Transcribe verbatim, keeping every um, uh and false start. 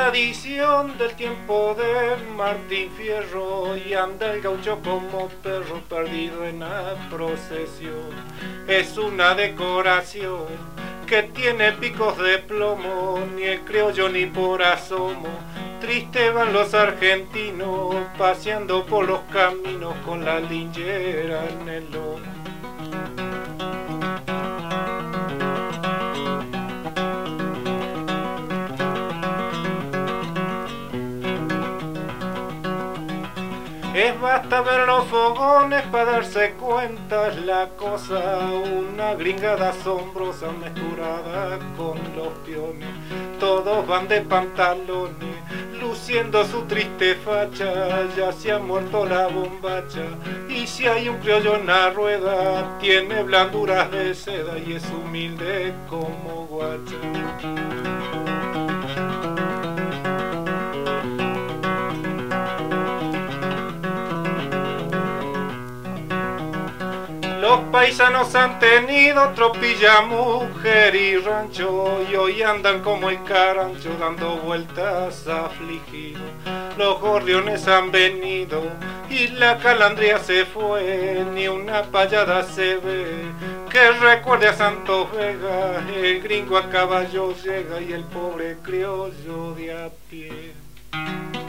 tradición del tiempo de Martín Fierro y anda el gaucho como perro perdido en la procesión. Es una decoración que tiene picos de plomo, ni el criollo ni por asomo. Triste van los argentinos paseando por los caminos con la linchera en el lomo. Es basta ver los fogones para darse cuenta, es la cosa, una gringada asombrosa mezclada con los piones. Todos van de pantalones, luciendo su triste facha, ya se ha muerto la bombacha. Y si hay un criollo en la rueda, tiene blanduras de seda y es humilde como guacha. Los paisanos han tenido tropilla, mujer y rancho, y hoy andan como el carancho dando vueltas afligidos. Los gorriones han venido y la calandria se fue, ni una payada se ve que recuerde a Santos Vega. El gringo a caballo llega y el pobre criollo de a pie.